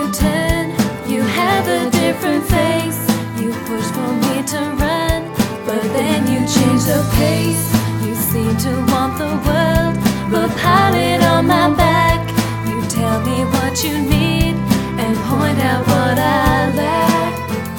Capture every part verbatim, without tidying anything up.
you turn, you have a different face. You push for me to run, but then you change the pace. You seem to want the world, but pile it on my back. You tell me what you need and point out what I lack.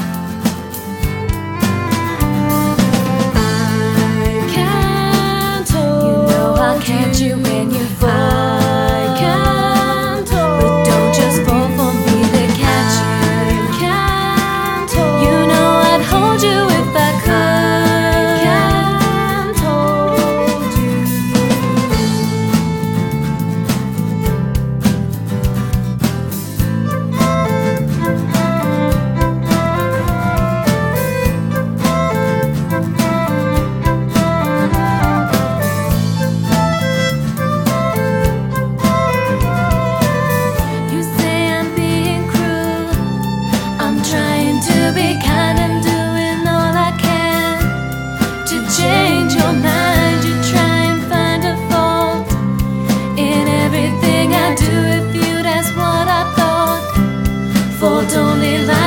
I can't hold you, know I'll catch you when you fall. I can't hold, but don't just fall for me to catch you. I can't hold, you know I'd hold you if I could. I can't hold you. You say I'm being cruel, I'm trying to be kind and doing all I can to change your mind. You try and find a fault in everything I do. If you'd ask what I thought, fault only lies